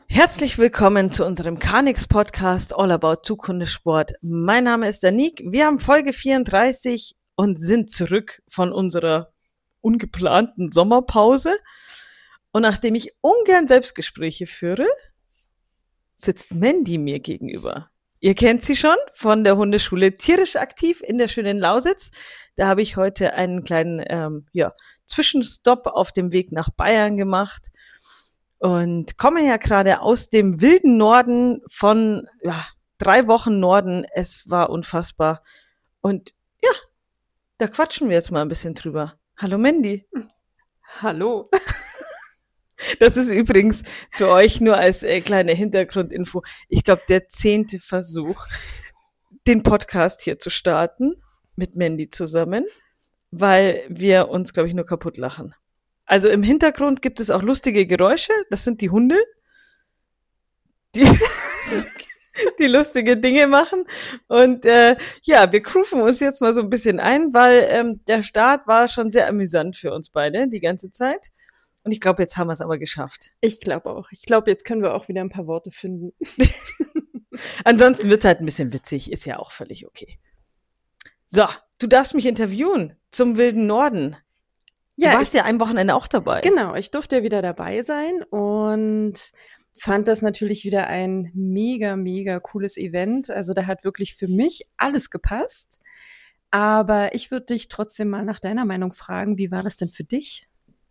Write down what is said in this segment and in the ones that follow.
Herzlich willkommen zu unserem Carnix-Podcast All About Zukunftssport. Mein Name ist Danik. Wir haben Folge 34 und sind zurück von unserer ungeplanten Sommerpause. Und nachdem ich ungern Selbstgespräche führe, sitzt Mandy mir gegenüber. Ihr kennt sie schon von der Hundeschule Tierisch aktiv in der schönen Lausitz. Da habe ich heute einen kleinen Zwischenstopp auf dem Weg nach Bayern gemacht. Und komme ja gerade aus dem wilden Norden von 3 Wochen Norden. Es war unfassbar. Und ja, da quatschen wir jetzt mal ein bisschen drüber. Hallo Mandy. Hallo. Das ist übrigens für euch nur als kleine Hintergrundinfo. Ich glaube, der 10. Versuch, den Podcast hier zu starten mit Mandy zusammen, weil wir uns, glaube ich, nur kaputt lachen. Also im Hintergrund gibt es auch lustige Geräusche. Das sind die Hunde, die lustige Dinge machen. Und wir grooven uns jetzt mal so ein bisschen ein, weil der Start war schon sehr amüsant für uns beide die ganze Zeit. Und ich glaube, jetzt haben wir es aber geschafft. Ich glaube auch. Ich glaube, jetzt können wir auch wieder ein paar Worte finden. Ansonsten wird es halt ein bisschen witzig. Ist ja auch völlig okay. So, du darfst mich interviewen zum wilden Norden. Ja, du warst ja ein Wochenende auch dabei. Genau, ich durfte ja wieder dabei sein und fand das natürlich wieder ein mega, mega cooles Event. Also da hat wirklich für mich alles gepasst. Aber ich würde dich trotzdem mal nach deiner Meinung fragen, wie war das denn für dich?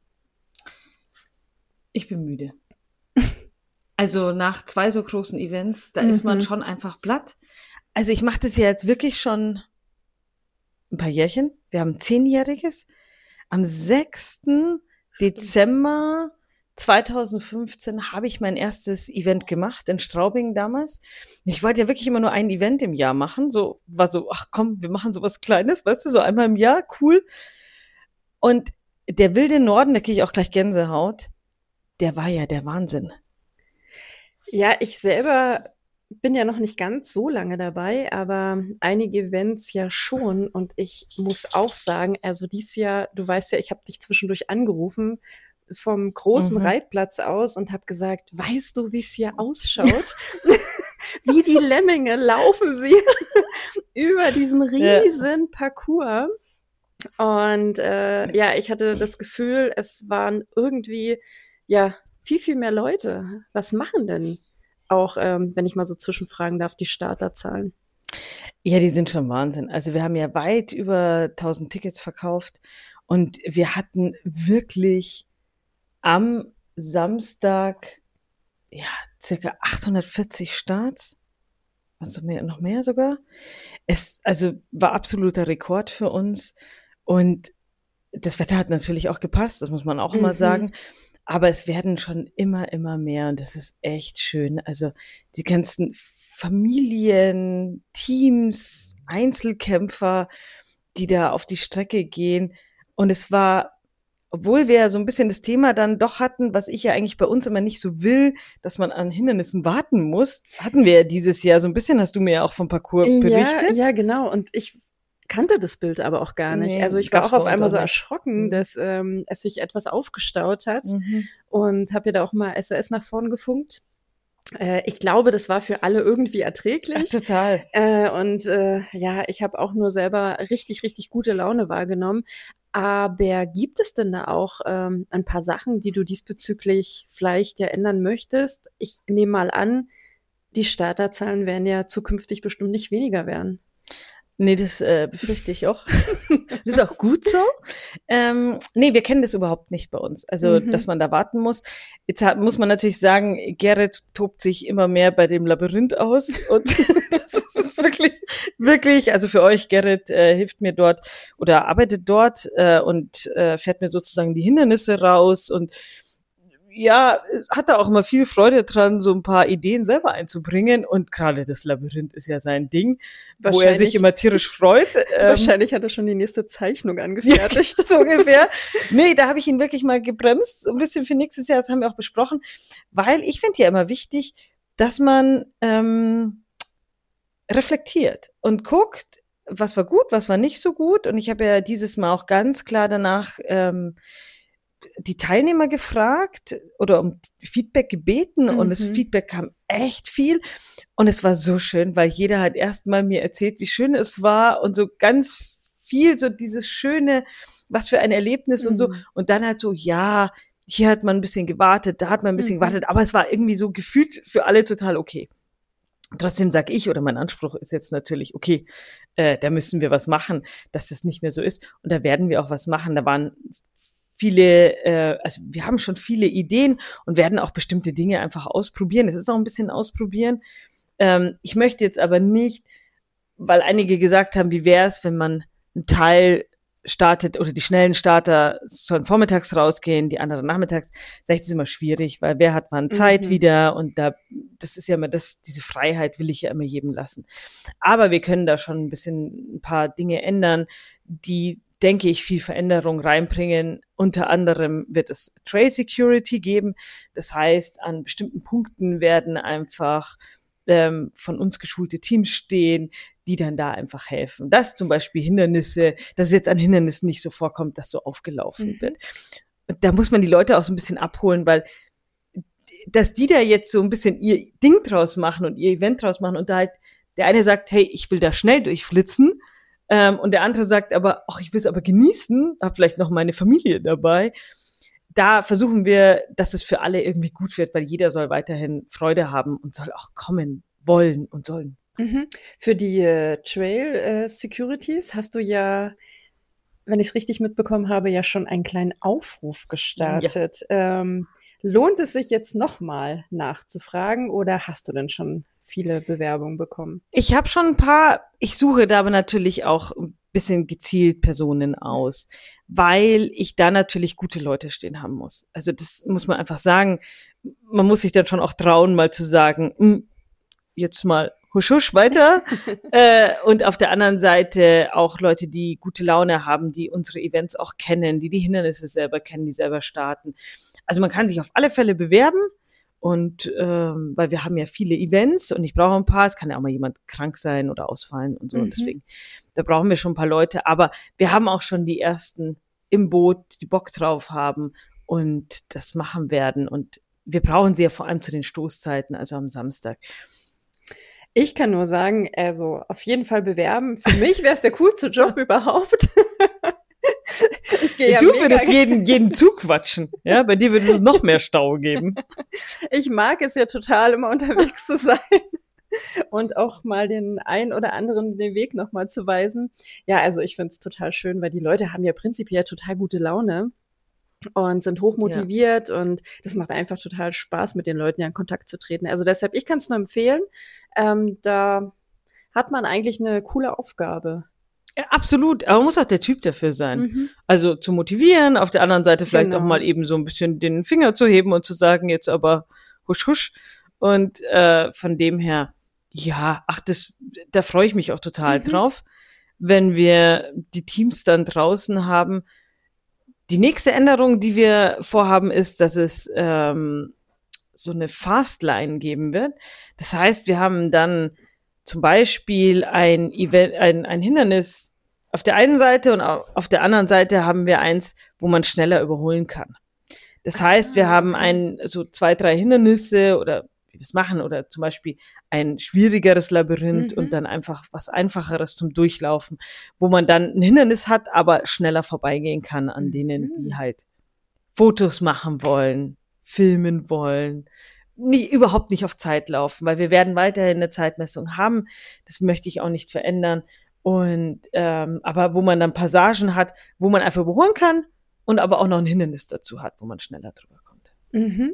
Ich bin müde. Also nach 2 so großen Events, da ist man schon einfach platt. Also ich mache das ja jetzt wirklich schon ein paar Jährchen. Wir haben 10-jähriges. Am 6. Dezember 2015 habe ich mein erstes Event gemacht, in Straubing damals. Ich wollte ja wirklich immer nur ein Event im Jahr machen. So war so, ach komm, wir machen sowas Kleines, weißt du, so einmal im Jahr, cool. Und der wilde Norden, da kriege ich auch gleich Gänsehaut, der war ja der Wahnsinn. Ja, ich selber bin ja noch nicht ganz so lange dabei, aber einige Events ja schon. Und ich muss auch sagen, also dieses Jahr, du weißt ja, ich habe dich zwischendurch angerufen vom großen Reitplatz aus und habe gesagt, weißt du, wie es hier ausschaut? Wie die Lemminge laufen sie über diesen riesen Parcours. Und ich hatte das Gefühl, es waren irgendwie viel, viel mehr Leute. Was machen denn auch, wenn ich mal so zwischenfragen darf, die Starterzahlen? Ja, die sind schon Wahnsinn. Also wir haben ja weit über 1000 Tickets verkauft und wir hatten wirklich am Samstag circa 840 Starts. Also noch mehr sogar. Es war absoluter Rekord für uns und das Wetter hat natürlich auch gepasst, das muss man auch immer sagen. Aber es werden schon immer mehr und das ist echt schön. Also die ganzen Familien, Teams, Einzelkämpfer, die da auf die Strecke gehen. Und es war, obwohl wir ja so ein bisschen das Thema dann doch hatten, was ich ja eigentlich bei uns immer nicht so will, dass man an Hindernissen warten muss, hatten wir ja dieses Jahr so ein bisschen, hast du mir ja auch vom Parcours berichtet. Ja, genau. Und ich kannte das Bild aber auch gar nicht. Also ich war auch auf einmal so erschrocken, dass es sich etwas aufgestaut hat und habe ja da auch mal SOS nach vorn gefunkt. Ich glaube, das war für alle irgendwie erträglich. Ach, total. Ich habe auch nur selber richtig, richtig gute Laune wahrgenommen. Aber gibt es denn da auch ein paar Sachen, die du diesbezüglich vielleicht ja ändern möchtest? Ich nehme mal an, die Starterzahlen werden ja zukünftig bestimmt nicht weniger werden. Nee, das befürchte ich auch. Das ist auch gut so. Wir kennen das überhaupt nicht bei uns. Also, dass man da warten muss. Jetzt muss man natürlich sagen, Gerrit tobt sich immer mehr bei dem Labyrinth aus. Und das ist wirklich, also für euch, Gerrit hilft mir dort oder arbeitet dort und fährt mir sozusagen die Hindernisse raus und ja, hat da auch immer viel Freude dran, so ein paar Ideen selber einzubringen. Und gerade das Labyrinth ist ja sein Ding, wo er sich immer tierisch freut. Wahrscheinlich hat er schon die nächste Zeichnung angefertigt. Ja, so ungefähr. Nee, da habe ich ihn wirklich mal gebremst, so ein bisschen für nächstes Jahr, das haben wir auch besprochen. Weil ich finde ja immer wichtig, dass man reflektiert und guckt, was war gut, was war nicht so gut. Und ich habe ja dieses Mal auch ganz klar danach die Teilnehmer gefragt oder um Feedback gebeten und das Mhm. Feedback kam echt viel und es war so schön, weil jeder hat erstmal mir erzählt, wie schön es war und so ganz viel so dieses schöne, was für ein Erlebnis und so Mhm. und dann halt so, ja, hier hat man ein bisschen gewartet, da hat man ein bisschen Mhm. gewartet, aber es war irgendwie so gefühlt für alle total okay. Trotzdem sage ich oder mein Anspruch ist jetzt natürlich, okay, da müssen wir was machen, dass das nicht mehr so ist. Und da werden wir auch was machen. Da waren viele, also wir haben schon viele Ideen und werden auch bestimmte Dinge einfach ausprobieren. Es ist auch ein bisschen ausprobieren. Ich möchte jetzt aber nicht, weil einige gesagt haben, wie wäre es, wenn man einen Teil startet oder die schnellen Starter sollen vormittags rausgehen, die anderen nachmittags, sage ich, das ist immer schwierig, weil wer hat wann Zeit Mhm. wieder und da, das ist ja immer das, diese Freiheit will ich ja immer jedem lassen. Aber wir können da schon ein bisschen ein paar Dinge ändern, die, denke ich, viel Veränderung reinbringen. Unter anderem wird es Trail Security geben. Das heißt, an bestimmten Punkten werden einfach von uns geschulte Teams stehen, die dann da einfach helfen. Dass zum Beispiel Hindernisse, dass es jetzt an Hindernissen nicht so vorkommt, dass so aufgelaufen Mhm. wird. Und da muss man die Leute auch so ein bisschen abholen, weil dass die da jetzt so ein bisschen ihr Ding draus machen und ihr Event draus machen und da halt der eine sagt, hey, ich will da schnell durchflitzen und der andere sagt aber, ach, ich will es aber genießen, habe vielleicht noch meine Familie dabei. Da versuchen wir, dass es für alle irgendwie gut wird, weil jeder soll weiterhin Freude haben und soll auch kommen wollen und sollen. Mhm. Für die Trail Securities hast du ja, wenn ich es richtig mitbekommen habe, ja schon einen kleinen Aufruf Ja. gestartet. Lohnt es sich jetzt nochmal nachzufragen oder hast du denn schon viele Bewerbungen bekommen? Ich habe schon ein paar, ich suche da aber natürlich auch ein bisschen gezielt Personen aus, weil ich da natürlich gute Leute stehen haben muss. Also das muss man einfach sagen. Man muss sich dann schon auch trauen, mal zu sagen, jetzt mal husch husch weiter. Und auf der anderen Seite auch Leute, die gute Laune haben, die unsere Events auch kennen, die die Hindernisse selber kennen, die selber starten. Also man kann sich auf alle Fälle bewerben. Und weil wir haben ja viele Events und ich brauche ein paar, es kann ja auch mal jemand krank sein oder ausfallen und so. Und Mhm. deswegen, da brauchen wir schon ein paar Leute. Aber wir haben auch schon die ersten im Boot, die Bock drauf haben und das machen werden. Und wir brauchen sie ja vor allem zu den Stoßzeiten, also am Samstag. Ich kann nur sagen, also auf jeden Fall bewerben. Für mich wäre es der coolste Job überhaupt. Ich gehe ja Du mega. würdest jeden zuquatschen. Ja, bei dir würde es noch mehr Stau geben. Ich mag es ja total, immer unterwegs zu sein und auch mal den einen oder anderen den Weg nochmal zu weisen. Ja, also ich finde es total schön, weil die Leute haben ja prinzipiell total gute Laune und sind Ja. hochmotiviert und das macht einfach total Spaß, mit den Leuten ja in Kontakt zu treten. Also deshalb, ich kann es nur empfehlen. Da hat man eigentlich eine coole Aufgabe. Ja, absolut, aber man muss auch der Typ dafür sein. Mhm. Also zu motivieren, auf der anderen Seite vielleicht auch mal Genau. eben so ein bisschen den Finger zu heben und zu sagen, jetzt aber husch husch. Und von dem her, ja, ach, da freue ich mich auch total Mhm. drauf, wenn wir die Teams dann draußen haben. Die nächste Änderung, die wir vorhaben, ist, dass es so eine Fastline geben wird. Das heißt, wir haben dann zum Beispiel ein Event, ein Hindernis auf der einen Seite und auf der anderen Seite haben wir eins, wo man schneller überholen kann. Das heißt, wir haben Okay. so 2, 3 Hindernisse oder wie wir es machen oder zum Beispiel ein schwierigeres Labyrinth und Mhm. dann einfach was Einfacheres zum Durchlaufen, wo man dann ein Hindernis hat, aber schneller vorbeigehen kann an denen, die Mhm. halt Fotos machen wollen, filmen wollen, überhaupt nicht auf Zeit laufen, weil wir werden weiterhin eine Zeitmessung haben. Das möchte ich auch nicht verändern. Und aber wo man dann Passagen hat, wo man einfach überholen kann und aber auch noch ein Hindernis dazu hat, wo man schneller drüber kommt. Mhm.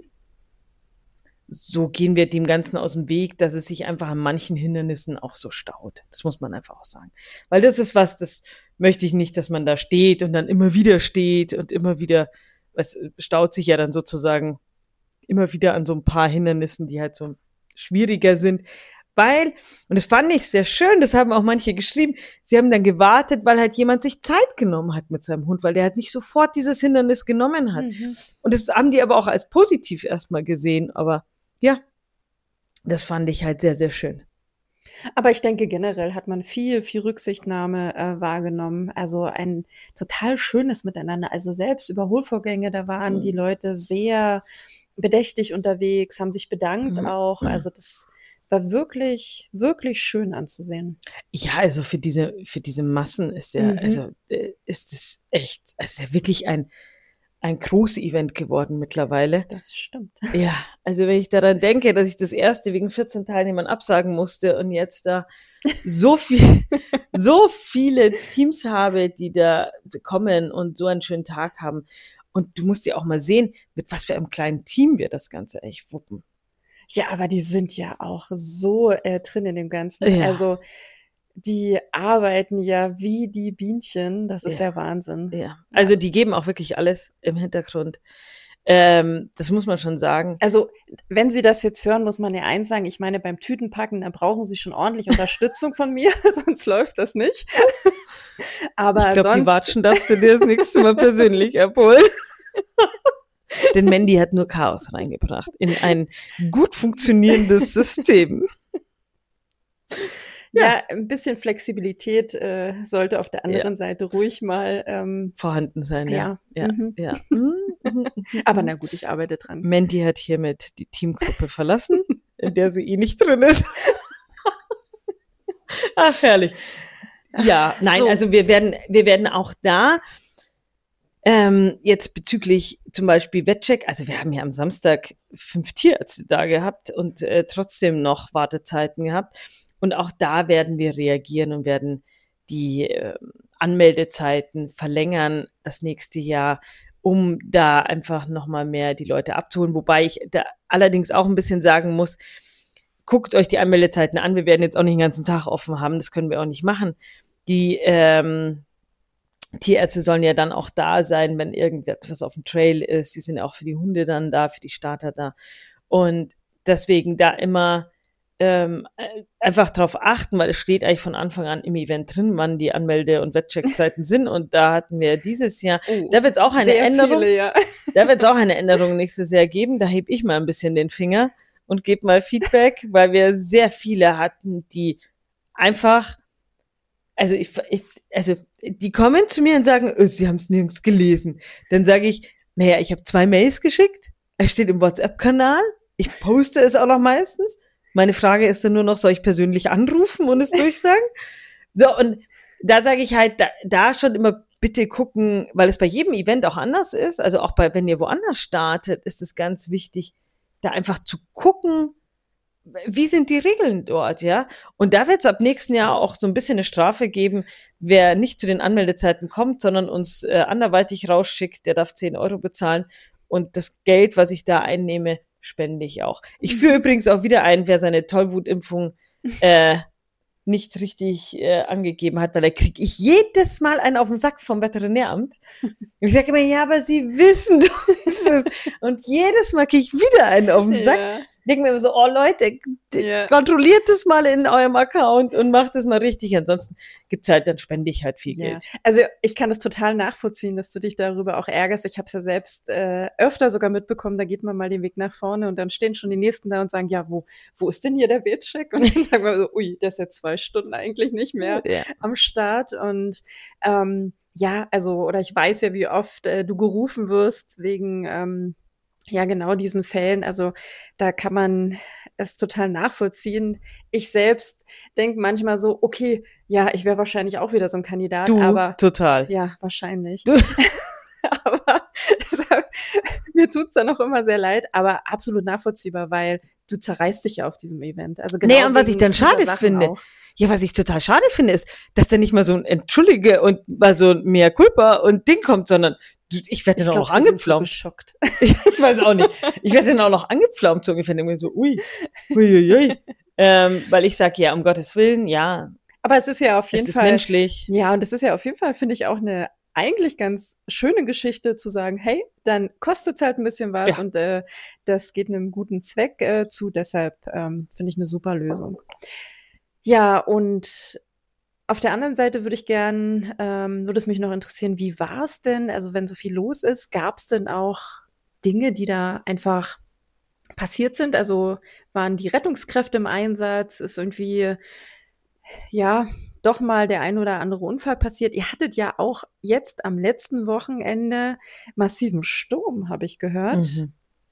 So gehen wir dem Ganzen aus dem Weg, dass es sich einfach an manchen Hindernissen auch so staut. Das muss man einfach auch sagen. Weil das ist was, das möchte ich nicht, dass man da steht und dann immer wieder steht und immer wieder, es staut sich ja dann sozusagen immer wieder an so ein paar Hindernissen, die halt so schwieriger sind. Weil, und das fand ich sehr schön, das haben auch manche geschrieben, sie haben dann gewartet, weil halt jemand sich Zeit genommen hat mit seinem Hund, weil der halt nicht sofort dieses Hindernis genommen hat. Mhm. Und das haben die aber auch als positiv erstmal gesehen, aber ja, das fand ich halt sehr, sehr schön. Aber ich denke, generell hat man viel, viel Rücksichtnahme wahrgenommen. Also ein total schönes Miteinander. Also selbst Überholvorgänge, da waren die Leute sehr bedächtig unterwegs, haben sich bedankt auch. Also das war wirklich, wirklich schön anzusehen. Ja, also für diese Massen ist ja, also ist es echt, es ist ja wirklich ein Groß-Event geworden mittlerweile. Das stimmt. Ja, also wenn ich daran denke, dass ich das erste wegen 14 Teilnehmern absagen musste und jetzt da so viele Teams habe, die da kommen und so einen schönen Tag haben. Und du musst ja auch mal sehen, mit was für einem kleinen Team wir das Ganze echt wuppen. Ja, aber die sind ja auch so drin in dem Ganzen. Ja. Also die arbeiten ja wie die Bienchen. Das ist ja Wahnsinn. Ja, also die geben auch wirklich alles im Hintergrund. Das muss man schon sagen. Also wenn Sie das jetzt hören, muss man ja eins sagen. Ich meine, beim Tütenpacken, da brauchen Sie schon ordentlich Unterstützung von mir, sonst läuft das nicht. Aber ich glaube, die Watschen darfst du dir das nächste Mal persönlich abholen. Denn Mandy hat nur Chaos reingebracht in ein gut funktionierendes System. Ja, ein bisschen Flexibilität sollte auf der anderen Seite ruhig mal vorhanden sein. Ja. Aber na gut, ich arbeite dran. Mandy hat hiermit die Teamgruppe verlassen, in der sie eh nicht drin ist. Ach, herrlich. Ja, nein, so. Also wir werden auch da jetzt bezüglich zum Beispiel Wettcheck, also wir haben ja am Samstag 5 Tierärzte da gehabt und trotzdem noch Wartezeiten gehabt. Und auch da werden wir reagieren und werden die Anmeldezeiten verlängern das nächste Jahr, um da einfach nochmal mehr die Leute abzuholen. Wobei ich da allerdings auch ein bisschen sagen muss, guckt euch die Anmeldezeiten an. Wir werden jetzt auch nicht den ganzen Tag offen haben. Das können wir auch nicht machen. Die Tierärzte sollen ja dann auch da sein, wenn irgendetwas auf dem Trail ist. Sie sind auch für die Hunde dann da, für die Starter da. Und deswegen da immer einfach drauf achten, weil es steht eigentlich von Anfang an im Event drin, wann die Anmelde- und Wettcheckzeiten sind. Und da hatten wir dieses Jahr, da wird es auch eine Änderung. Viele, ja. Da wird es auch eine Änderung nächstes Jahr geben. Da hebe ich mal ein bisschen den Finger und gebe mal Feedback, weil wir sehr viele hatten, die einfach, also die kommen zu mir und sagen, sie haben es nirgends gelesen. Dann sage ich, naja, ich habe 2 Mails geschickt, es steht im WhatsApp-Kanal, ich poste es auch noch meistens. Meine Frage ist dann nur noch, soll ich persönlich anrufen und es durchsagen? So, und da sage ich halt, da schon immer bitte gucken, weil es bei jedem Event auch anders ist, also auch wenn ihr woanders startet, ist es ganz wichtig, da einfach zu gucken, wie sind die Regeln dort, ja? Und da wird es ab nächsten Jahr auch so ein bisschen eine Strafe geben, wer nicht zu den Anmeldezeiten kommt, sondern uns anderweitig rausschickt, der darf 10 € bezahlen und das Geld, was ich da einnehme, spende ich auch. Ich führe übrigens auch wieder ein, wer seine Tollwutimpfung nicht richtig angegeben hat, weil da kriege ich jedes Mal einen auf den Sack vom Veterinäramt. Und ich sage immer, ja, aber Sie wissen doch, und jedes Mal kriege ich wieder einen auf den Sack. Ja. Denken wir immer so, oh Leute, kontrolliert das mal in eurem Account und macht das mal richtig. Ansonsten gibt's halt, dann spende ich halt viel Geld. Also ich kann das total nachvollziehen, dass du dich darüber auch ärgerst. Ich habe es ja selbst öfter sogar mitbekommen, da geht man mal den Weg nach vorne und dann stehen schon die Nächsten da und sagen, ja, wo ist denn hier der Wettcheck? Und dann sagen wir so, ui, der ist ja 2 Stunden eigentlich nicht mehr am Start. Und ja, also, oder ich weiß ja, wie oft du gerufen wirst wegen ja, genau diesen Fällen. Also da kann man es total nachvollziehen. Ich selbst denke manchmal so, okay, ja, ich wäre wahrscheinlich auch wieder so ein Kandidat. Aber total. Ja, wahrscheinlich. Aber deshalb, mir tut's dann auch immer sehr leid, aber absolut nachvollziehbar, weil du zerreißt dich ja auf diesem Event. Also genau und was ich dann schade finde, was ich total schade finde, ist, dass da nicht mal so ein Entschuldige und mal so ein Mea culpa und Ding kommt, sondern ich werde dann auch noch angepflaumt. So geschockt. Ich weiß auch nicht. Ich werde dann auch noch angepflaumt, so ungefähr. Irgendwie so, ui. Weil ich sage, ja, um Gottes Willen, ja. Aber es ist ja auf jeden Fall. Es ist menschlich. Ja, und es ist ja auf jeden Fall, finde ich, auch eine eigentlich ganz schöne Geschichte zu sagen, hey, dann kostet es halt ein bisschen was und das geht einem guten Zweck zu. Deshalb finde ich eine super Lösung. Ja, und auf der anderen Seite würde es mich noch interessieren, wie war es denn, also wenn so viel los ist, gab es denn auch Dinge, die da einfach passiert sind? Also waren die Rettungskräfte im Einsatz? Ist irgendwie, ja, doch mal der ein oder andere Unfall passiert? Ihr hattet ja auch jetzt am letzten Wochenende massiven Sturm, habe ich gehört. Mhm.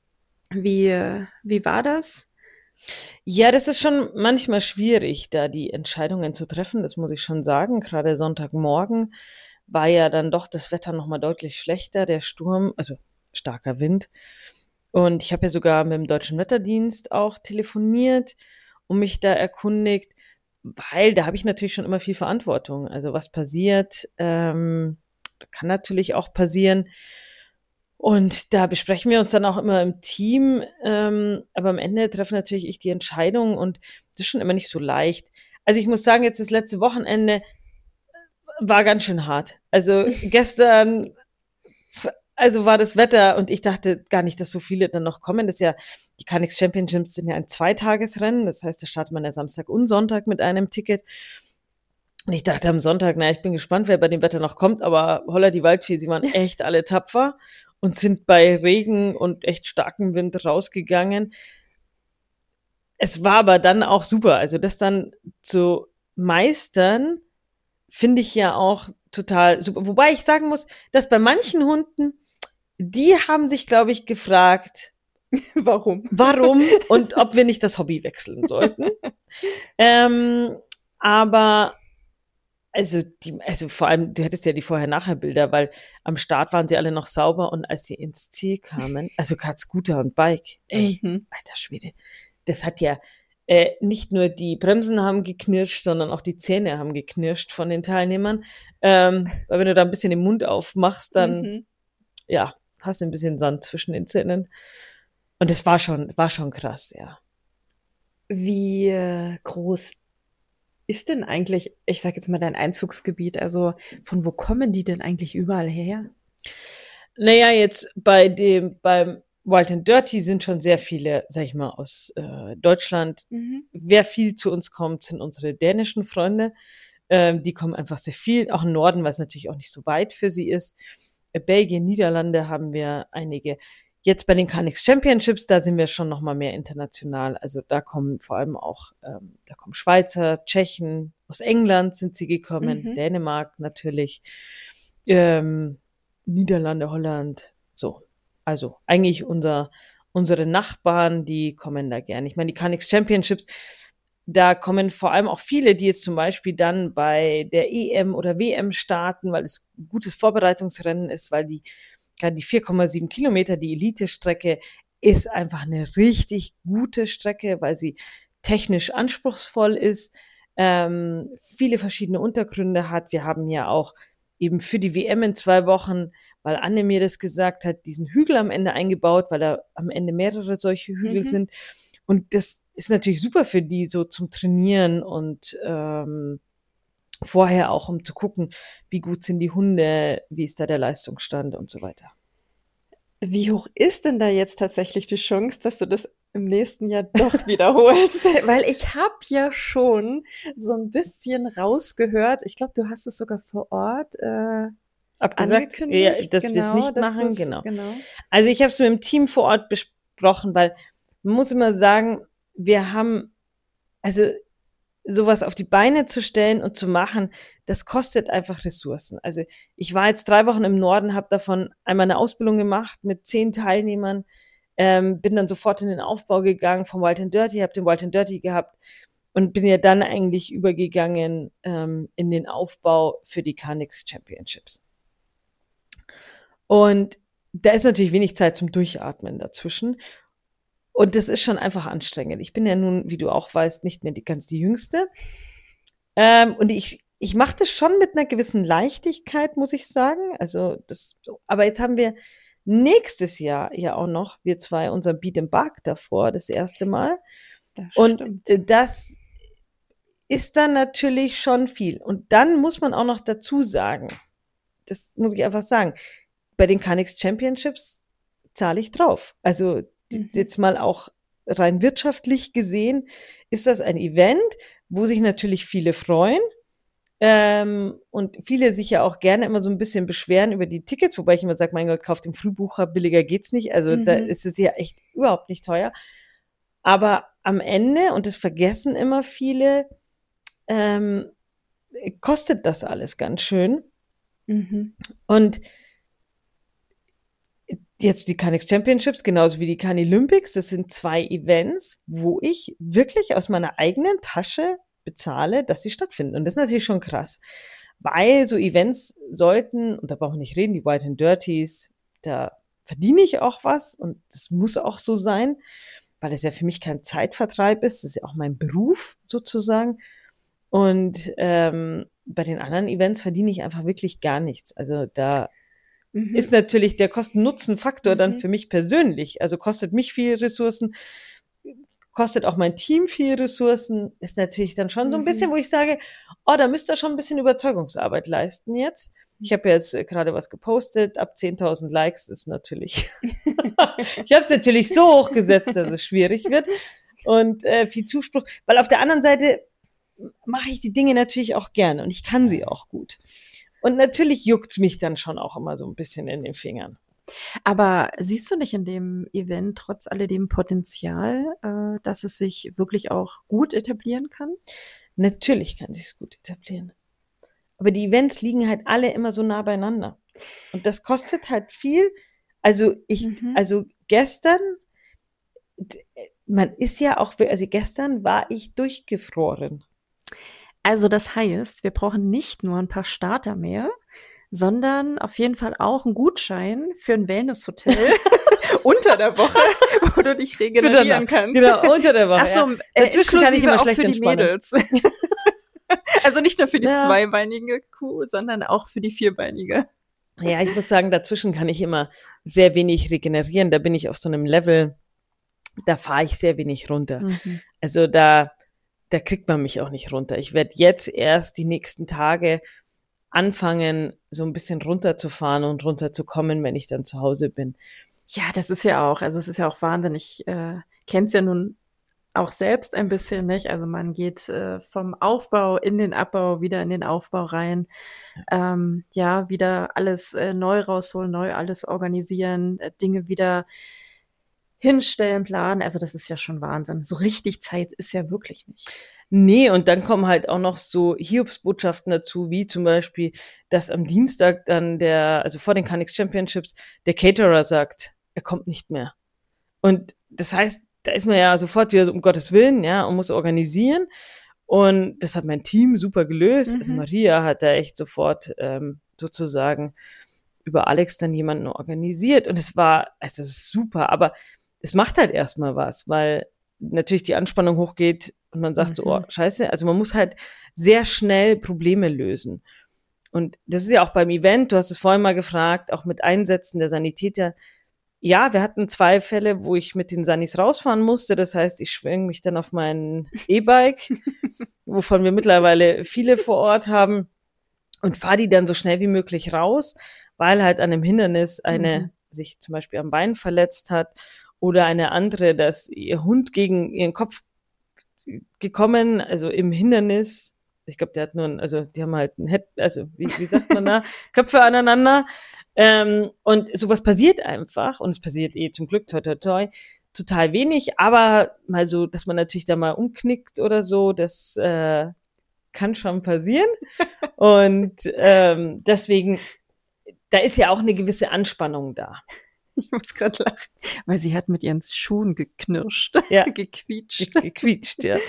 Wie war das? Ja, das ist schon manchmal schwierig, da die Entscheidungen zu treffen, das muss ich schon sagen. Gerade Sonntagmorgen war ja dann doch das Wetter noch mal deutlich schlechter, der Sturm, also starker Wind. Und ich habe ja sogar mit dem Deutschen Wetterdienst auch telefoniert und mich da erkundigt, weil da habe ich natürlich schon immer viel Verantwortung. Also was passiert, kann natürlich auch passieren. Und da besprechen wir uns dann auch immer im Team, aber am Ende treffe natürlich ich die Entscheidung und das ist schon immer nicht so leicht. Also ich muss sagen, jetzt das letzte Wochenende war ganz schön hart. Also gestern, also war das Wetter und ich dachte gar nicht, dass so viele dann noch kommen. Das ist ja, die Canix Championships sind ja ein Zweitagesrennen. Das heißt, da startet man ja Samstag und Sonntag mit einem Ticket. Und ich dachte am Sonntag, na, ich bin gespannt, wer bei dem Wetter noch kommt, aber holla die Waldfee, sie waren echt alle tapfer und sind bei Regen und echt starkem Wind rausgegangen. Es war aber dann auch super. Also das dann zu meistern, finde ich ja auch total super. Wobei ich sagen muss, dass bei manchen Hunden, die haben sich, glaube ich, gefragt, Warum? warum und ob wir nicht das Hobby wechseln sollten. Aber also vor allem, du hättest ja die Vorher-Nachher-Bilder, weil am Start waren sie alle noch sauber und als sie ins Ziel kamen, also gerade Scooter und Bike, ey, Mhm. alter Schwede, das hat ja nicht nur die Bremsen haben geknirscht, sondern auch die Zähne haben geknirscht von den Teilnehmern. Weil wenn du da ein bisschen den Mund aufmachst, dann Mhm. ja, hast du ein bisschen Sand zwischen den Zähnen. Und das war schon krass, ja. Wie groß ist denn eigentlich, ich sage jetzt mal, dein Einzugsgebiet? Also von wo kommen die denn eigentlich überall her? Naja, jetzt beim Wild and Dirty sind schon sehr viele, sag ich mal, aus Deutschland. Mhm. Wer viel zu uns kommt, sind unsere dänischen Freunde. Die kommen einfach sehr viel, auch im Norden, weil es natürlich auch nicht so weit für sie ist. Belgien, Niederlande haben wir einige. Jetzt bei den Canix Championships, da sind wir schon noch mal mehr international. Also da kommen vor allem auch, da kommen Schweizer, Tschechen, aus England sind sie gekommen, Mhm. Dänemark natürlich, ähm, Niederlande, Holland, so. Also eigentlich unsere Nachbarn, die kommen da gern. Ich meine, die Canix Championships, da kommen vor allem auch viele, die jetzt zum Beispiel dann bei der EM oder WM starten, weil es ein gutes Vorbereitungsrennen ist, weil gerade die 4,7 Kilometer, die Elite-Strecke, ist einfach eine richtig gute Strecke, weil sie technisch anspruchsvoll ist, viele verschiedene Untergründe hat. Wir haben ja auch eben für die WM in 2 Wochen, weil Anne mir das gesagt hat, diesen Hügel am Ende eingebaut, weil da am Ende mehrere solche Hügel Mhm. sind. Und das ist natürlich super für die so zum Trainieren und vorher auch, um zu gucken, wie gut sind die Hunde, wie ist da der Leistungsstand und so weiter. Wie hoch ist denn da jetzt tatsächlich die Chance, dass du das im nächsten Jahr doch wiederholst? Weil ich habe ja schon so ein bisschen rausgehört, ich glaube, du hast es sogar vor Ort Abgesagt, ja, angekündigt, dass wir es genau, nicht dass du machen, es, genau. genau. Also ich habe es mit dem Team vor Ort besprochen, weil man muss immer sagen, wir haben, also sowas auf die Beine zu stellen und zu machen, das kostet einfach Ressourcen. Also ich war jetzt 3 Wochen im Norden, habe davon einmal eine Ausbildung gemacht mit 10 Teilnehmern, bin dann sofort in den Aufbau gegangen vom Wild and Dirty, habe den Wild and Dirty gehabt und bin ja dann eigentlich übergegangen in den Aufbau für die Canix Championships. Und da ist natürlich wenig Zeit zum Durchatmen dazwischen. Und das ist schon einfach anstrengend. Ich bin ja nun, wie du auch weißt, nicht mehr ganz die Jüngste. Und ich mache das schon mit einer gewissen Leichtigkeit, muss ich sagen. Also das, so. Aber jetzt haben wir nächstes Jahr ja auch noch, wir zwei, unser Beat im Bark davor, das erste Mal. Das Und stimmt. das ist dann natürlich schon viel. Und dann muss man auch noch dazu sagen, das muss ich einfach sagen, bei den Canix Championships zahle ich drauf. Also Mhm. jetzt mal auch rein wirtschaftlich gesehen ist das ein Event, wo sich natürlich viele freuen. Und viele sich ja auch gerne immer so ein bisschen beschweren über die Tickets, wobei ich immer sage, mein Gott, kauft den Frühbucher, billiger geht's nicht. Also da ist es ja echt überhaupt nicht teuer. Aber am Ende, und das vergessen immer viele, kostet das alles ganz schön. Und jetzt die Cannes Championships, genauso wie die Cannes Olympics, das sind 2 Events, wo ich wirklich aus meiner eigenen Tasche bezahle, dass sie stattfinden. Und das ist natürlich schon krass. Weil so Events sollten, und da brauchen wir nicht reden, die White and Dirties, da verdiene ich auch was und das muss auch so sein, weil das ja für mich kein Zeitvertreib ist, das ist ja auch mein Beruf sozusagen. Und bei den anderen Events verdiene ich einfach wirklich gar nichts. Also da ist natürlich der Kosten-Nutzen-Faktor dann für mich persönlich, also kostet mich viel Ressourcen, kostet auch mein Team viel Ressourcen, ist natürlich dann schon so ein bisschen, wo ich sage, oh, da müsst ihr schon ein bisschen Überzeugungsarbeit leisten jetzt. Ich habe jetzt gerade was gepostet, ab 10.000 Likes ist natürlich, ich habe es natürlich so hochgesetzt, dass es schwierig wird und viel Zuspruch, weil auf der anderen Seite mache ich die Dinge natürlich auch gerne und ich kann sie auch gut. Und natürlich juckt's mich dann schon auch immer so ein bisschen in den Fingern. Aber siehst du nicht in dem Event trotz alledem Potenzial, dass es sich wirklich auch gut etablieren kann? Natürlich kann sich's gut etablieren. Aber die Events liegen halt alle immer so nah beieinander. Und das kostet halt viel. Also also gestern, man ist ja auch, also gestern war ich durchgefroren. Also das heißt, wir brauchen nicht nur ein paar Starter mehr, sondern auf jeden Fall auch einen Gutschein für ein Wellnesshotel unter der Woche, wo du dich regenerieren kannst. Genau, unter der Woche. Ach so, dazwischen kann ich immer auch schlecht für die entspannen. Mädels. Also nicht nur für die zweibeinige Kuh, sondern auch für die vierbeinige. Ja, ich muss sagen, dazwischen kann ich immer sehr wenig regenerieren. Da bin ich auf so einem Level, da fahre ich sehr wenig runter. Also da kriegt man mich auch nicht runter. Ich werde jetzt erst die nächsten Tage anfangen, so ein bisschen runterzufahren und runterzukommen, wenn ich dann zu Hause bin. Ja, das ist ja auch, also es ist ja auch Wahnsinn. Ich kenne es ja nun auch selbst ein bisschen, nicht? Also man geht vom Aufbau in den Abbau, wieder in den Aufbau rein. Ja, wieder alles neu rausholen, neu alles organisieren, Dinge wieder hinstellen, planen. Also das ist ja schon Wahnsinn. So richtig Zeit ist ja wirklich nicht. Nee, und dann kommen halt auch noch so Hiobsbotschaften dazu, wie zum Beispiel, dass am Dienstag dann also vor den Cannes Championships, der Caterer sagt, er kommt nicht mehr. Und das heißt, da ist man ja sofort wieder so, um Gottes Willen, ja, und muss organisieren. Und das hat mein Team super gelöst. Also Maria hat da echt sofort sozusagen über Alex dann jemanden organisiert. Und es war, also super, aber es macht halt erstmal was, weil natürlich die Anspannung hochgeht und man sagt so, oh, scheiße, also man muss halt sehr schnell Probleme lösen. Und das ist ja auch beim Event, du hast es vorhin mal gefragt, auch mit Einsätzen der Sanitäter. Ja, wir hatten 2 Fälle, wo ich mit den Sanis rausfahren musste. Das heißt, ich schwinge mich dann auf mein E-Bike, wovon wir mittlerweile viele vor Ort haben, und fahre die dann so schnell wie möglich raus, weil halt an einem Hindernis eine sich zum Beispiel am Bein verletzt hat oder eine andere, dass ihr Hund gegen ihren Kopf gekommen, also im Hindernis. Ich glaube, der hat nur die haben halt ein Head, also wie sagt man da, Köpfe aneinander. Und sowas passiert einfach. Und es passiert zum Glück, toi, toi, toi, total wenig. Aber mal so, dass man natürlich da mal umknickt oder so, das kann schon passieren. Und deswegen, da ist ja auch eine gewisse Anspannung da. Ich muss gerade lachen, weil sie hat mit ihren Schuhen geknirscht, ja. gequietscht. Gequietscht, ja.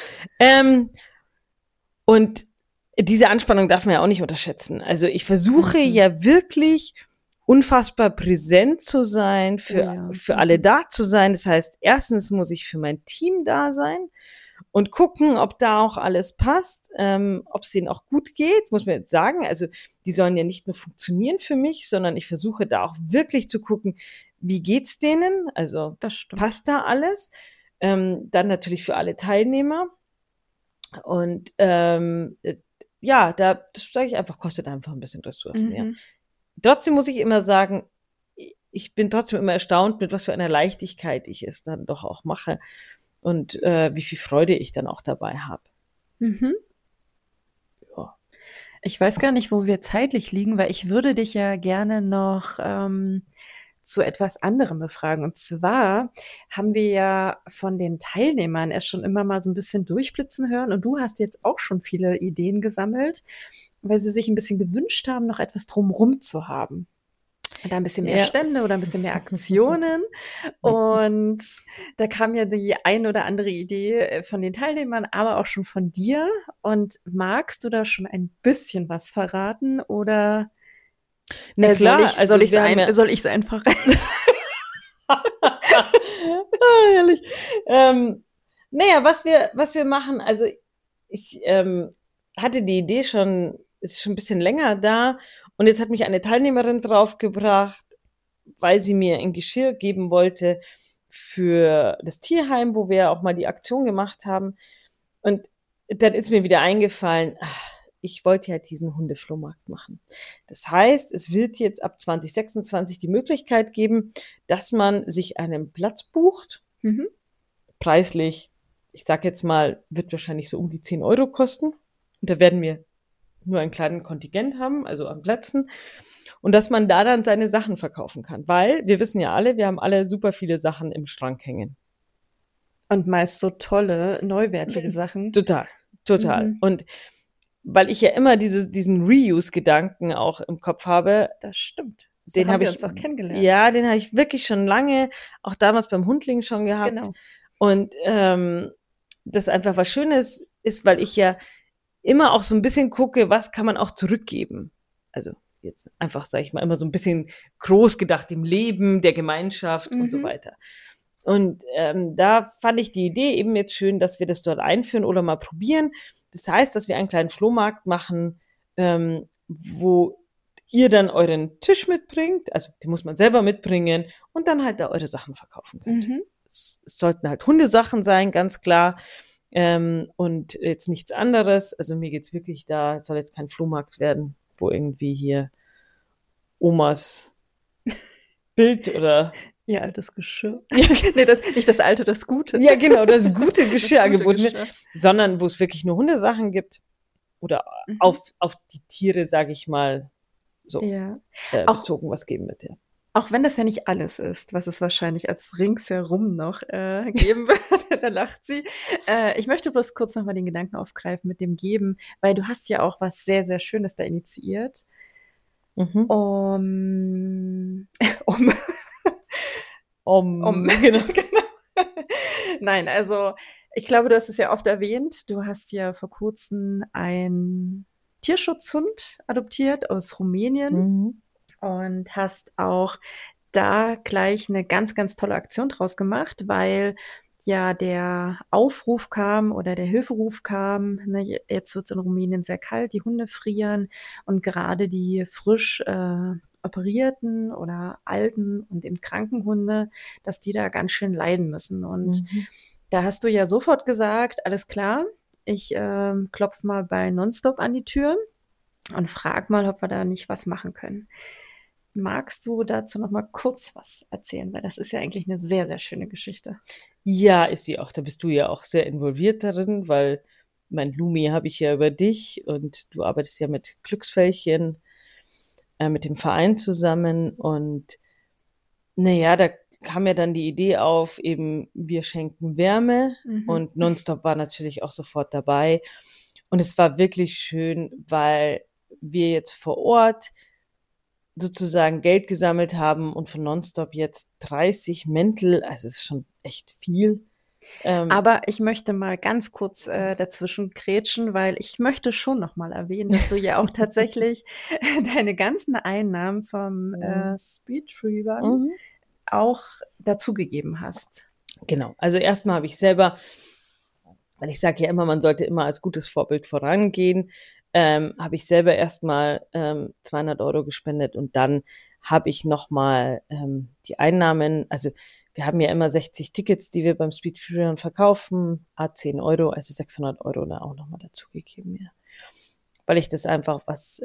Und diese Anspannung darf man ja auch nicht unterschätzen. Also ich versuche ja wirklich unfassbar präsent zu sein, für alle da zu sein. Das heißt, erstens muss ich für mein Team da sein und gucken, ob da auch alles passt, ob es denen auch gut geht, muss man jetzt sagen. Also die sollen ja nicht nur funktionieren für mich, sondern ich versuche da auch wirklich zu gucken, wie geht's denen? Also passt da alles? Dann natürlich für alle Teilnehmer. Und ja, das sage ich einfach, kostet einfach ein bisschen Ressourcen. Ja. Trotzdem muss ich immer sagen, ich bin trotzdem immer erstaunt, mit was für einer Leichtigkeit ich es dann doch auch mache und wie viel Freude ich dann auch dabei habe. Ja. Ich weiß gar nicht, wo wir zeitlich liegen, weil ich würde dich ja gerne noch zu etwas anderem befragen. Und zwar haben wir ja von den Teilnehmern erst schon immer mal so ein bisschen durchblitzen hören und du hast jetzt auch schon viele Ideen gesammelt, weil sie sich ein bisschen gewünscht haben, noch etwas drumrum zu haben. Da ein bisschen mehr Ja. Stände oder ein bisschen mehr Aktionen. Und da kam ja die ein oder andere Idee von den Teilnehmern, aber auch schon von dir. Und magst du da schon ein bisschen was verraten oder Na klar, also wir haben ja soll ich's einfach? herrlich. Na ja, was wir machen, also ich hatte die Idee schon, ist schon ein bisschen länger da und jetzt hat mich eine Teilnehmerin draufgebracht, weil sie mir ein Geschirr geben wollte für das Tierheim, wo wir auch mal die Aktion gemacht haben. Und dann ist mir wieder eingefallen, ich wollte ja diesen Hundeflohmarkt machen. Das heißt, es wird jetzt ab 2026 die Möglichkeit geben, dass man sich einen Platz bucht. Mhm. Preislich, ich sag jetzt mal, wird wahrscheinlich so um die 10 Euro kosten. Und da werden wir nur einen kleinen Kontingent haben, also an Plätzen. Und dass man da dann seine Sachen verkaufen kann. Weil wir wissen ja alle, wir haben alle super viele Sachen im Schrank hängen. Und meist so tolle, neuwertige Sachen. Total, total. Mhm. Und weil ich ja immer diesen Reuse-Gedanken auch im Kopf habe, Das stimmt. So den haben habe wir ich, uns auch kennengelernt. ja, den habe ich wirklich schon lange, auch damals beim Hundling schon gehabt. Genau. Und das einfach was Schönes ist, weil ich ja immer auch so ein bisschen gucke, was kann man auch zurückgeben. Also jetzt einfach, sage ich mal, immer so ein bisschen groß gedacht im Leben, der Gemeinschaft und so weiter. Und da fand ich die Idee eben jetzt schön, dass wir das dort einführen oder mal probieren. Das heißt, dass wir einen kleinen Flohmarkt machen, wo ihr dann euren Tisch mitbringt, also den muss man selber mitbringen und dann halt da eure Sachen verkaufen könnt. Es sollten halt Hundesachen sein, ganz klar. Und jetzt nichts anderes. Also mir geht's wirklich da, es soll jetzt kein Flohmarkt werden, wo irgendwie hier Omas Bild oder Ihr altes Geschirr. Nee, nicht das alte, das Gute. ja, genau, das gute Geschirr gute angeboten wird, Geschirr. sondern wo es wirklich nur Hundesachen gibt oder auf die Tiere, sage ich mal, so Ja. Auch, bezogen was geben wird. Ja. auch wenn das ja nicht alles ist, was es wahrscheinlich als ringsherum noch geben wird, da lacht sie. Ich möchte bloß kurz nochmal den Gedanken aufgreifen mit dem Geben, weil du hast ja auch was sehr, sehr Schönes da initiiert. Mhm. Genau. Nein, also ich glaube, du hast es ja oft erwähnt. Du hast ja vor kurzem einen Tierschutzhund adoptiert aus Rumänien und hast auch da gleich eine ganz, ganz tolle Aktion draus gemacht, weil ja der Aufruf kam oder der Hilferuf kam, ne, jetzt wird es in Rumänien sehr kalt, die Hunde frieren und gerade die frisch operierten oder alten und eben kranken Hunde, dass die da ganz schön leiden müssen. Und da hast du ja sofort gesagt, alles klar, ich klopfe mal bei Nonstop an die Tür und frag mal, ob wir da nicht was machen können. Magst du dazu noch mal kurz was erzählen? Weil das ist ja eigentlich eine sehr, sehr schöne Geschichte. Ja, ist sie auch. Da bist du ja auch sehr involviert darin, weil mein Lumi habe ich ja über dich und du arbeitest ja mit Glücksfellchen, mit dem Verein zusammen und naja, da kam ja dann die Idee auf, eben wir schenken Wärme und Nonstop war natürlich auch sofort dabei. Und es war wirklich schön, weil wir jetzt vor Ort sozusagen Geld gesammelt haben und von Nonstop jetzt 30 Mäntel, also es ist schon echt viel. Aber ich möchte mal ganz kurz dazwischen grätschen, weil ich möchte schon noch mal erwähnen, dass du ja auch tatsächlich deine ganzen Einnahmen vom Speed Tree Run auch dazugegeben hast. Genau, also erstmal habe ich selber, weil ich sage ja immer, man sollte immer als gutes Vorbild vorangehen, habe ich selber erstmal 200 Euro gespendet und dann habe ich nochmal die Einnahmen, also wir haben ja immer 60 Tickets, die wir beim Speed Freerun verkaufen, 10 Euro, also 600 Euro da auch nochmal dazugegeben, ja. Weil ich das einfach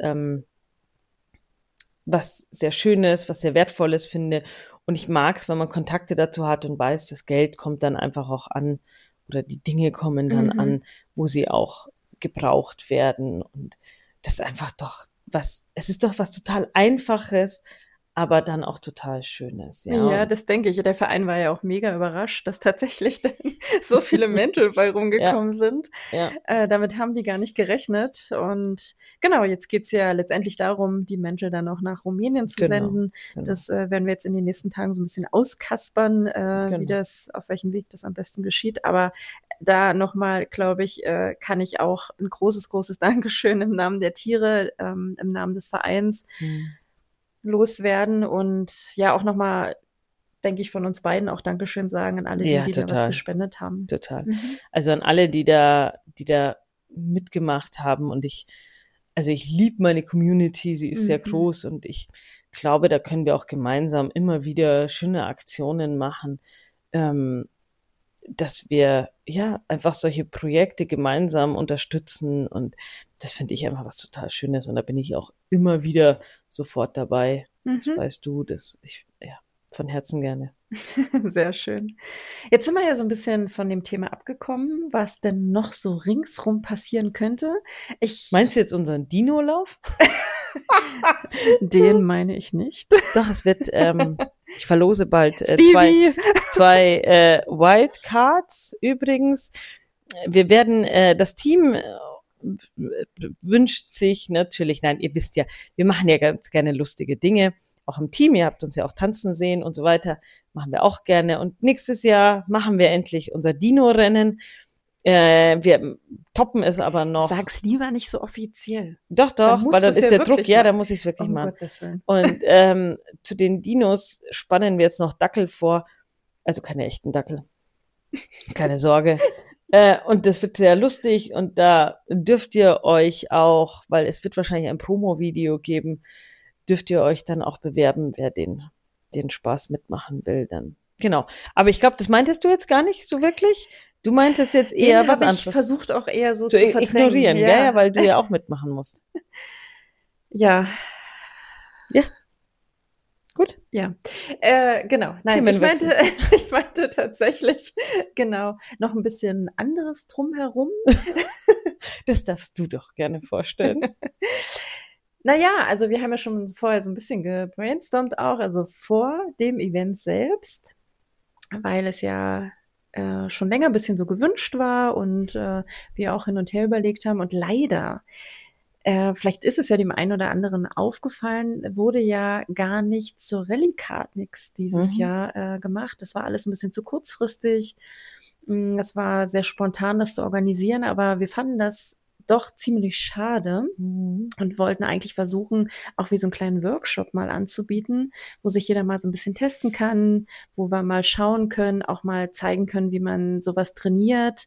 was sehr Schönes, was sehr Wertvolles finde. Und ich mag es, wenn man Kontakte dazu hat und weiß, das Geld kommt dann einfach auch an oder die Dinge kommen dann an, wo sie auch gebraucht werden. Und das ist einfach doch es ist doch was total Einfaches, aber dann auch total Schönes, ja. Ja, Und das denke ich. Der Verein war ja auch mega überrascht, dass tatsächlich dann so viele Mäntel bei ja, rumgekommen sind. ja, Damit haben die gar nicht gerechnet. Und genau, jetzt geht's ja letztendlich darum, die Mäntel dann auch nach Rumänien zu genau, senden. genau, Das werden wir jetzt in den nächsten Tagen so ein bisschen auskaspern, wie genau. das, auf welchem Weg das am besten geschieht. Aber da nochmal, glaube ich, kann ich auch ein großes, großes Dankeschön im Namen der Tiere, im Namen des Vereins Mhm. loswerden und ja auch nochmal, denke ich, von uns beiden auch Dankeschön sagen an alle die, Ja, die da was total, gespendet haben. total. Mhm. Also an alle, die da mitgemacht haben und also ich liebe meine Community, sie ist sehr Mhm. groß und ich glaube, da können wir auch gemeinsam immer wieder schöne Aktionen machen, ähm, dass wir ja einfach solche Projekte gemeinsam unterstützen und das finde ich einfach was total Schönes und da bin ich auch immer wieder sofort dabei. Das Mhm. weißt du, ja, von Herzen gerne. Sehr schön. Jetzt sind wir ja so ein bisschen von dem Thema abgekommen, was denn noch so ringsrum passieren könnte. Meinst du Ich jetzt unseren Dino-Lauf? Den meine ich nicht. Doch, ich verlose bald Stevie. zwei Wildcards übrigens. Wir werden, das Team wünscht sich natürlich, nein, ihr wisst ja, wir machen ja ganz gerne lustige Dinge, auch im Team, ihr habt uns ja auch tanzen sehen und so weiter, machen wir auch gerne. Und nächstes Jahr machen wir endlich unser Dino-Rennen. Wir toppen es aber noch. Sag's lieber nicht so offiziell. Doch, Dann doch, weil musst du dann es ist ja der Druck, wirklich ja, da machen. muss ich es wirklich Um machen. Gottes Willen. Und zu den Dinos spannen wir jetzt noch Dackel vor. Also keine echten Dackel. Keine Sorge. Und das wird sehr lustig und da dürft ihr euch auch, weil es wird wahrscheinlich ein Promo-Video geben, dürft ihr euch dann auch bewerben, wer den Spaß mitmachen will dann. Genau. Aber ich glaube, das meintest du jetzt gar nicht so wirklich. Du meintest jetzt eher Den was habe ich anderes versucht auch eher so zu zu verdrängen. ignorieren, ja, ja, Ja. weil du ja auch mitmachen musst. Ja. Ja, gut. Ja, genau. Nein, Themenwechsel. ich meinte tatsächlich, genau, noch ein bisschen anderes drumherum. Das darfst du doch gerne vorstellen. Na ja, also wir haben ja schon vorher so ein bisschen gebrainstormt auch, also vor dem Event selbst, weil es ja, schon länger ein bisschen so gewünscht war und, wir auch hin und her überlegt haben und leider, vielleicht ist es ja dem einen oder anderen aufgefallen, wurde ja gar nicht zur Rallye Card nix dieses Mhm. Jahr, gemacht. Das war alles ein bisschen zu kurzfristig. Es war sehr spontan, das zu organisieren, aber wir fanden das doch ziemlich schade Mhm. und wollten eigentlich versuchen, auch wie so einen kleinen Workshop mal anzubieten, wo sich jeder mal so ein bisschen testen kann, wo wir mal schauen können, auch mal zeigen können, wie man sowas trainiert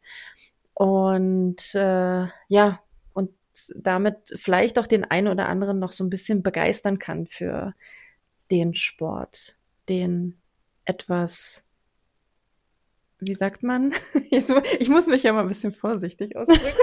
und, ja, und damit vielleicht auch den einen oder anderen noch so ein bisschen begeistern kann für den Sport, den etwas, wie sagt man? Ich muss mich ja mal ein bisschen vorsichtig ausdrücken.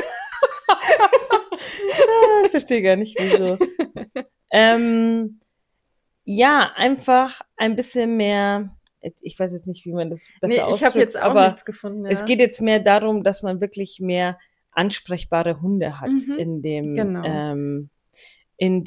Ich verstehe gar nicht, wieso. Ähm, ja, einfach ein bisschen mehr, ich weiß jetzt nicht, wie man das Ne, besser ich habe jetzt ausdrückt, auch aber nichts gefunden, es ja. geht jetzt mehr darum, dass man wirklich mehr ansprechbare Hunde hat Mhm, genau. in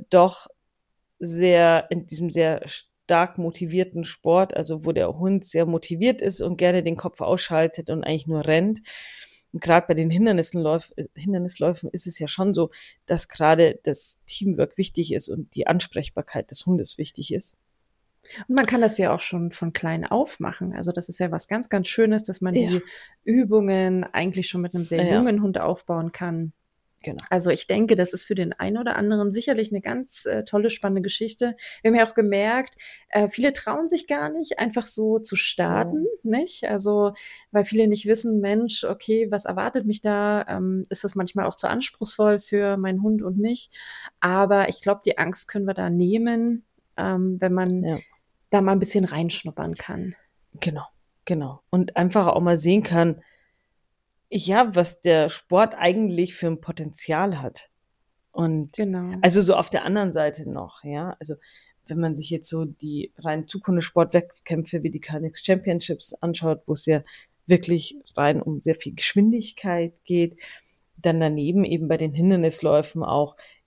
in diesem sehr stark motivierten Sport, also wo der Hund sehr motiviert ist und gerne den Kopf ausschaltet und eigentlich nur rennt. Und gerade bei den Hindernisläufen ist es ja schon so, dass gerade das Teamwork wichtig ist und die Ansprechbarkeit des Hundes wichtig ist. Und man kann das ja auch schon von klein auf machen. Also, das ist ja was ganz, ganz Schönes, dass man Ja, die Übungen eigentlich schon mit 'nem sehr ja, jungen Hund aufbauen kann. genau. Also, ich denke, das ist für den einen oder anderen sicherlich 'ne ganz, tolle, spannende Geschichte. Wir haben ja auch gemerkt, viele trauen sich gar nicht, einfach so zu starten, Mhm. nicht? Also, weil viele nicht wissen: „Mensch, okay, was erwartet mich da? Ist das manchmal auch zu anspruchsvoll für meinen Hund und mich?“ Aber ich glaube, die Angst können wir da nehmen, wenn man Ja, da mal 'n bisschen reinschnuppern kann. genau, genau. Und einfach auch mal sehen kann, ja, was der Sport eigentlich für ein Potenzial hat. Und Genau. also so auf der anderen Seite noch, ja. Also, wenn man sich jetzt so die rein Zukunftssportwettkämpfe wie die Carnex Championships anschaut, wo es ja wirklich rein um sehr viel Geschwindigkeit geht, dann daneben eben bei den Hindernisläufen auch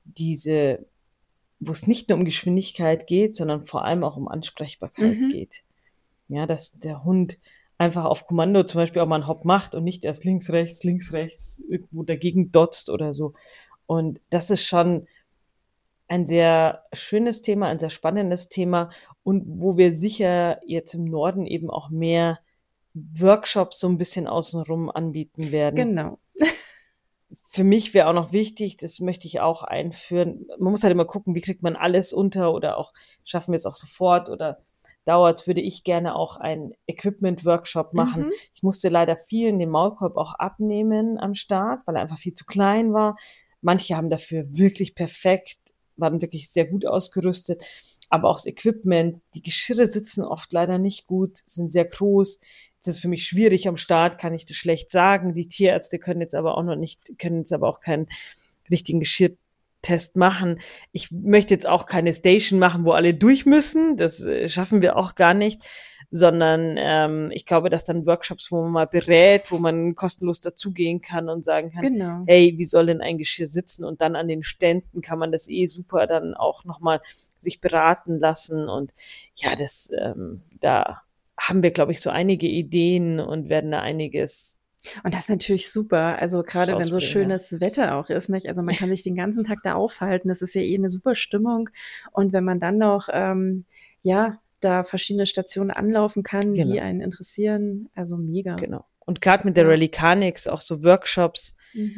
wo es nicht nur um Geschwindigkeit geht, sondern vor allem auch um Ansprechbarkeit geht. Ja, dass der Hund einfach auf Kommando zum Beispiel auch mal einen Hopp macht und nicht erst links, rechts, irgendwo dagegen dotzt oder so. Und das ist schon ein sehr schönes Thema, ein sehr spannendes Thema und wo wir sicher jetzt im Norden eben auch mehr Workshops so ein bisschen außenrum anbieten werden. Genau. Für mich wäre auch noch wichtig, das möchte ich auch einführen, man muss halt immer gucken, wie kriegt man alles unter oder auch schaffen wir es auch sofort oder dauert's, würde ich gerne auch einen Equipment-Workshop machen. Ich musste leider vielen den Maulkorb auch abnehmen am Start, weil er einfach viel zu klein war. Manche haben dafür wirklich perfekt, waren wirklich sehr gut ausgerüstet, aber auch das Equipment, die Geschirre sitzen oft leider nicht gut, sind sehr groß. Das ist für mich schwierig am Start, kann ich das schlecht sagen. Die Tierärzte können jetzt aber auch keinen richtigen Geschirrtest machen. Ich möchte jetzt auch keine Station machen, wo alle durch müssen. Das schaffen wir auch gar nicht, sondern ich glaube, dass dann Workshops, wo man mal berät, wo man kostenlos dazugehen kann und sagen kann, Genau. hey, wie soll denn ein Geschirr sitzen? Und dann an den Ständen kann man das super dann auch nochmal sich beraten lassen. Und ja, da haben wir, glaube ich, so einige Ideen und werden da einiges. Und das ist natürlich super. Also gerade wenn so Rausbringen, schönes Wetter auch ist, nicht? Also man kann sich den ganzen Tag da aufhalten. Das ist ja eine super Stimmung. Und wenn man dann noch, da verschiedene Stationen anlaufen kann, die Genau. einen interessieren, also mega. Genau. Und gerade mit der Rallycanics auch so Workshops,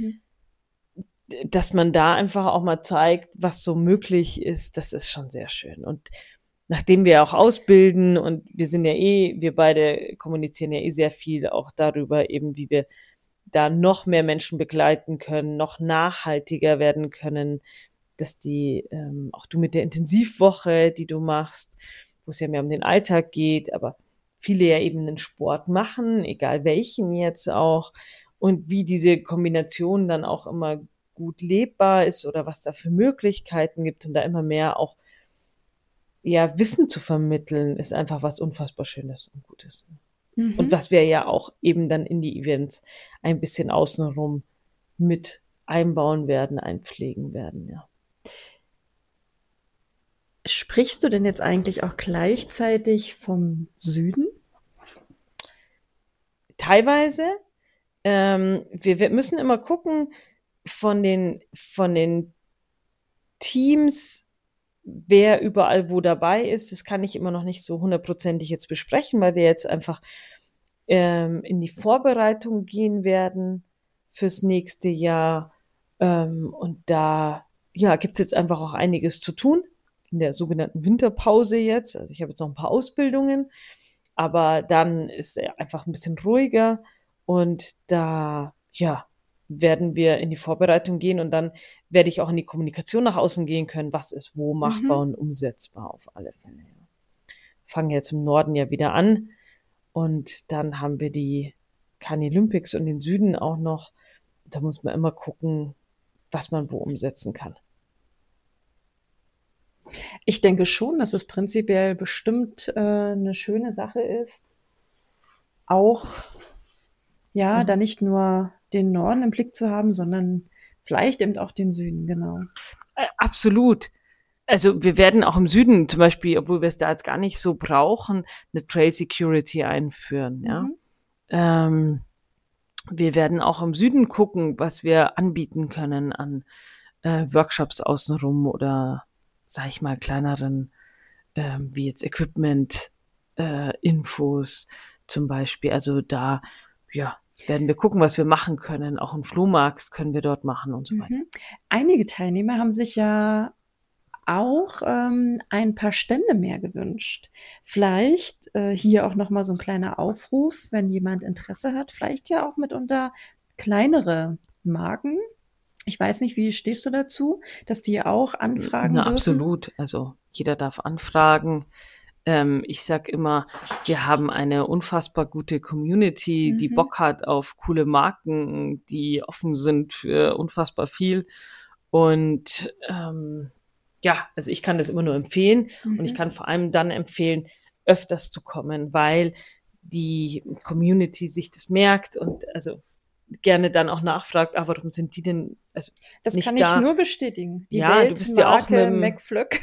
dass man da einfach auch mal zeigt, was so möglich ist, das ist schon sehr schön. Und nachdem wir auch ausbilden und wir beide kommunizieren ja sehr viel auch darüber eben, wie wir da noch mehr Menschen begleiten können, noch nachhaltiger werden können, dass auch du mit der Intensivwoche, die du machst, wo es ja mehr um den Alltag geht, aber viele ja eben einen Sport machen, egal welchen jetzt auch, und wie diese Kombination dann auch immer gut lebbar ist oder was da für Möglichkeiten gibt und da immer mehr auch Wissen zu vermitteln, ist einfach was unfassbar Schönes und Gutes. Und was wir ja auch eben dann in die Events ein bisschen außenrum mit einbauen werden, einpflegen werden, ja. Sprichst du denn jetzt eigentlich auch gleichzeitig vom Süden? Teilweise. Wir müssen immer gucken von den Teams, wer überall wo dabei ist. Das kann ich immer noch nicht so hundertprozentig jetzt besprechen, weil wir jetzt einfach in die Vorbereitung gehen werden fürs nächste Jahr. Und da gibt's jetzt einfach auch einiges zu tun in der sogenannten Winterpause jetzt. Also ich habe jetzt noch ein paar Ausbildungen, aber dann ist er einfach ein bisschen ruhiger und da werden wir in die Vorbereitung gehen und dann werde ich auch in die Kommunikation nach außen gehen können, was ist wo machbar und umsetzbar auf alle Fälle. Fangen jetzt im Norden ja wieder an und dann haben wir die Carnolympics und den Süden auch noch. Da muss man immer gucken, was man wo umsetzen kann. Ich denke schon, dass es prinzipiell bestimmt eine schöne Sache ist, auch da nicht nur den Norden im Blick zu haben, sondern vielleicht eben auch den Süden, genau. Absolut. Also wir werden auch im Süden zum Beispiel, obwohl wir es da jetzt gar nicht so brauchen, eine Trail Security einführen. Ja? Wir werden auch im Süden gucken, was wir anbieten können an Workshops außenrum oder, sag ich mal, kleineren, wie jetzt Equipment, Infos zum Beispiel. Also da, werden wir gucken, was wir machen können. Auch einen Flohmarkt können wir dort machen und so weiter. Einige Teilnehmer haben sich ja auch ein paar Stände mehr gewünscht. Vielleicht hier auch nochmal so ein kleiner Aufruf, wenn jemand Interesse hat, vielleicht ja auch mitunter kleinere Marken. Ich weiß nicht, wie stehst du dazu, dass die auch anfragen dürfen? Absolut. Also jeder darf anfragen. Ich sag immer, wir haben eine unfassbar gute Community, die Bock hat auf coole Marken, die offen sind für unfassbar viel. Und also ich kann das immer nur empfehlen und ich kann vor allem dann empfehlen, öfters zu kommen, weil die Community sich das merkt und also gerne dann auch nachfragt, warum sind die denn Das nicht kann da? ich nur bestätigen. Die Ja, du bist ja auch Weltmarke mit McFlöck.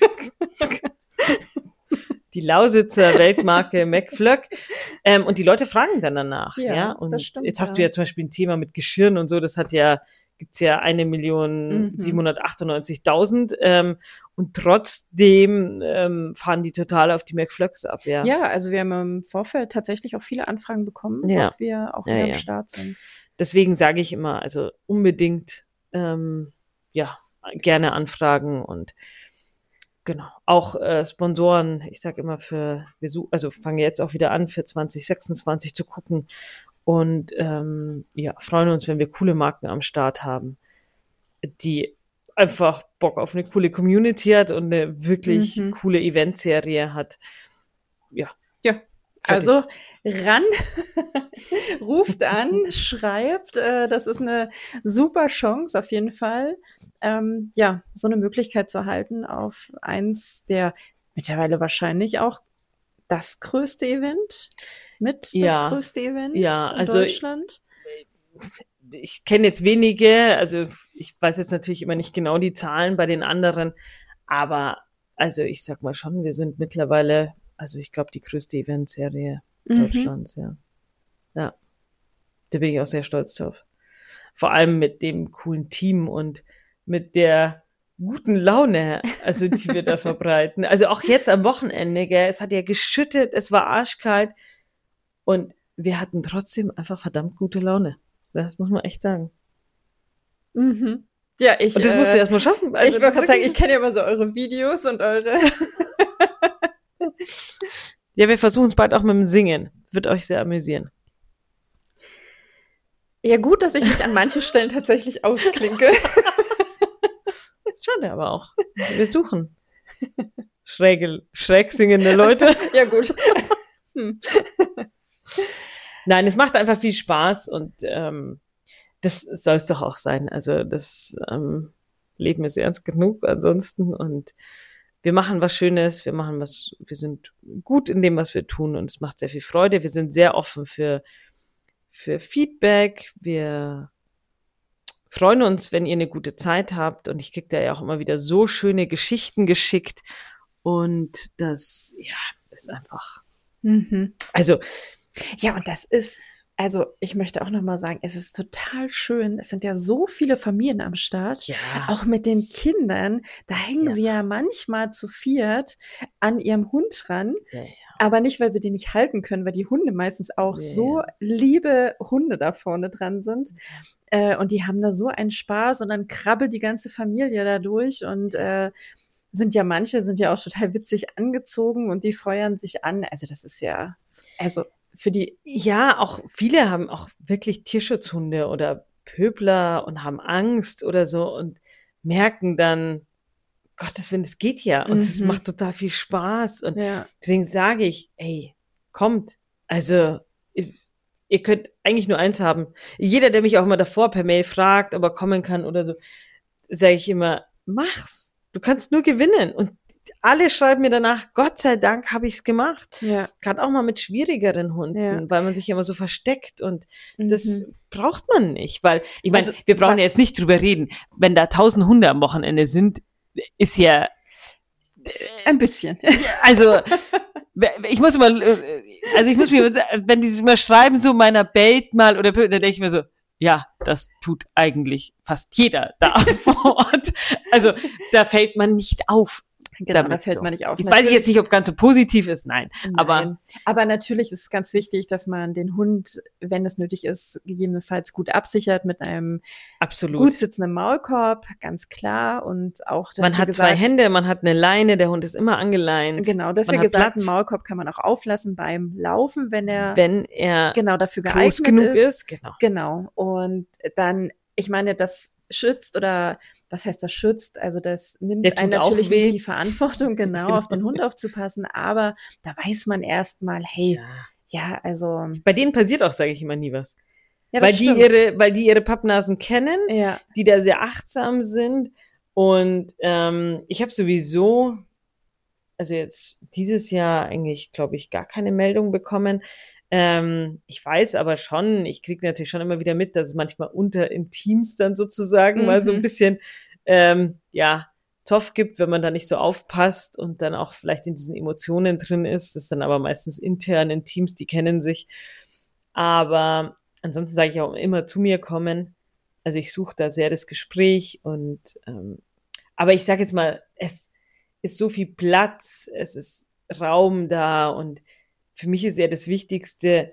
die Lausitzer Weltmarke McFlöck. Und die Leute fragen dann danach. Ja, und das stimmt, jetzt hast du ja zum Beispiel ein Thema mit Geschirren und so, das gibt's ja 1.798.000. Und trotzdem fahren die total auf die McFlöcks ab, ja. Ja, also wir haben im Vorfeld tatsächlich auch viele Anfragen bekommen, Ja. ob wir auch wieder am Start sind. Deswegen sage ich immer, also unbedingt gerne anfragen und genau, auch Sponsoren, ich sage immer fange jetzt auch wieder an für 2026 zu gucken und freuen uns, wenn wir coole Marken am Start haben, die einfach Bock auf eine coole Community hat und eine wirklich coole Eventserie hat. Ja. Also ran, ruft an, schreibt, das ist eine super Chance auf jeden Fall, so eine Möglichkeit zu erhalten auf eins der mittlerweile wahrscheinlich auch das größte Event, das größte Event in Deutschland. Ich kenne jetzt wenige, also ich weiß jetzt natürlich immer nicht genau die Zahlen bei den anderen, aber also ich sag mal schon, wir sind mittlerweile, also ich glaube, die größte Eventserie Deutschlands, ja. Ja, da bin ich auch sehr stolz drauf. Vor allem mit dem coolen Team und mit der guten Laune, also die wir da verbreiten. Also auch jetzt am Wochenende, gell, es hat ja geschüttet, es war arschkalt und wir hatten trotzdem einfach verdammt gute Laune. Das muss man echt sagen. Ja, und das musst du erst mal schaffen. Also ich wollte gerade sagen, ich kenne ja immer so eure Videos und eure... Ja, wir versuchen es bald auch mit dem Singen. Das wird euch sehr amüsieren. Ja, gut, dass ich mich an manchen Stellen tatsächlich ausklinke. Schade aber auch. Also wir suchen schräg singende Leute. Ja, gut. Nein, es macht einfach viel Spaß und das soll es doch auch sein. Also das Leben ist ernst genug ansonsten und wir machen was Schönes, wir sind gut in dem, was wir tun und es macht sehr viel Freude. Wir sind sehr offen für Feedback. Wir freuen uns, wenn ihr eine gute Zeit habt und ich kriege da ja auch immer wieder so schöne Geschichten geschickt und das, ist einfach, also, ja, und das ist, also ich möchte auch nochmal sagen, es ist total schön. Es sind ja so viele Familien am Start, auch mit den Kindern. Da hängen sie ja manchmal zu viert an ihrem Hund dran, aber nicht, weil sie den nicht halten können, weil die Hunde meistens auch so liebe Hunde da vorne dran sind. Und die haben da so einen Spaß und dann krabbelt die ganze Familie da durch und manche sind ja auch total witzig angezogen und die feuern sich an. Also das ist ja, also für die... Ja, auch viele haben auch wirklich Tierschutzhunde oder Pöbler und haben Angst oder so und merken dann, Gottes Willen, das geht ja und es macht total viel Spaß und deswegen sage ich, ey, kommt, also ihr könnt eigentlich nur eins haben. Jeder, der mich auch mal davor per Mail fragt, ob er kommen kann oder so, sage ich immer, mach's. Du kannst nur gewinnen und alle schreiben mir danach, Gott sei Dank habe ich es gemacht. Ja. Gerade auch mal mit schwierigeren Hunden, weil man sich immer so versteckt und das braucht man nicht. Weil, ich meine, wir brauchen ja jetzt nicht drüber reden. Wenn da 1000 Hunde am Wochenende sind, ist ja ein bisschen. Also, ich muss mir, wenn die immer schreiben, so meiner bellt mal oder dann denke ich mir so, ja, das tut eigentlich fast jeder da vor Ort. Also, da fällt man nicht auf. Genau, da fällt man nicht auf. Jetzt weiß ich jetzt nicht, ob ganz so positiv ist, nein. Aber natürlich ist es ganz wichtig, dass man den Hund, wenn es nötig ist, gegebenenfalls gut absichert mit einem gut sitzenden Maulkorb, ganz klar. Und auch, man hat zwei Hände, man hat eine Leine, der Hund ist immer angeleint. Genau, dass wir gesagt, einen Maulkorb kann man auch auflassen beim Laufen, wenn er genau dafür geeignet groß genug ist. Genau. Und dann, ich meine, das schützt oder was heißt das schützt? Also das nimmt einem natürlich nicht die Verantwortung, genau, auf den Hund aufzupassen, aber da weiß man erstmal, hey, also... Bei denen passiert auch, sage ich immer, nie was. Ja, weil die ihre Pappnasen kennen, die da sehr achtsam sind und ich habe sowieso, also jetzt dieses Jahr eigentlich, glaube ich, gar keine Meldung bekommen, Ich weiß aber schon, ich kriege natürlich schon immer wieder mit, dass es manchmal in Teams dann sozusagen mal so ein bisschen, ja, Zoff gibt, wenn man da nicht so aufpasst und dann auch vielleicht in diesen Emotionen drin ist. Das ist dann aber meistens intern in Teams, die kennen sich. Aber ansonsten sage ich auch immer zu mir kommen. Also ich suche da sehr das Gespräch aber ich sage jetzt mal, es ist so viel Platz, es ist Raum da und für mich ist ja das Wichtigste,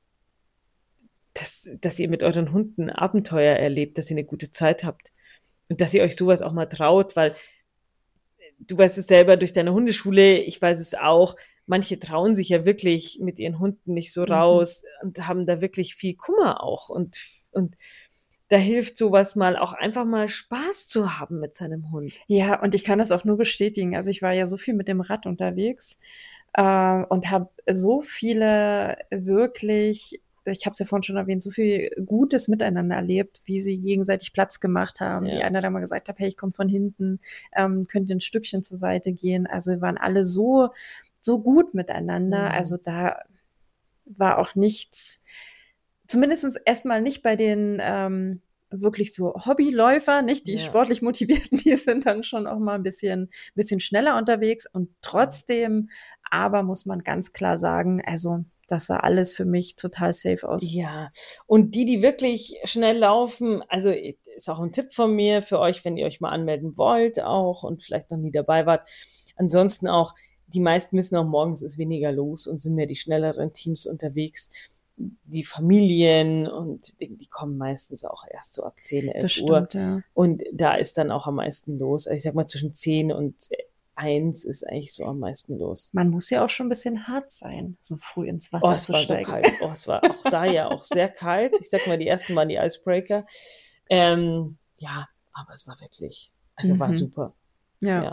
dass ihr mit euren Hunden Abenteuer erlebt, dass ihr eine gute Zeit habt und dass ihr euch sowas auch mal traut, weil du weißt es selber durch deine Hundeschule, ich weiß es auch, manche trauen sich ja wirklich mit ihren Hunden nicht so raus und haben da wirklich viel Kummer auch und da hilft sowas mal auch einfach mal Spaß zu haben mit seinem Hund. Ja, und ich kann das auch nur bestätigen. Also ich war ja so viel mit dem Rad unterwegs und habe so viele wirklich, ich habe es ja vorhin schon erwähnt, so viel Gutes miteinander erlebt, wie sie gegenseitig Platz gemacht haben, wie einer da mal gesagt hat, hey, ich komme von hinten, könnt ihr ein Stückchen zur Seite gehen. Also wir waren alle so gut miteinander. Also da war auch nichts, zumindest erstmal nicht bei den wirklich so Hobbyläufer, nicht die sportlich Motivierten, die sind dann schon auch mal ein bisschen schneller unterwegs und trotzdem, aber muss man ganz klar sagen, also das sah alles für mich total safe aus. Ja, und die wirklich schnell laufen, also ist auch ein Tipp von mir für euch, wenn ihr euch mal anmelden wollt auch und vielleicht noch nie dabei wart. Ansonsten auch, die meisten wissen auch, morgens ist weniger los und sind mehr die schnelleren Teams unterwegs. Die Familien und die kommen meistens auch erst so ab 10, 11 Das Uhr. stimmt, ja. Und da ist dann auch am meisten los. Also ich sag mal, zwischen 10 und 1 ist eigentlich so am meisten los. Man muss ja auch schon ein bisschen hart sein, so früh ins Oh, Wasser es zu war so steigen. kalt. Oh, es war auch da ja auch sehr kalt. Ich sag mal, die ersten waren die Icebreaker. Ja, aber es war wirklich, also war super. Ja.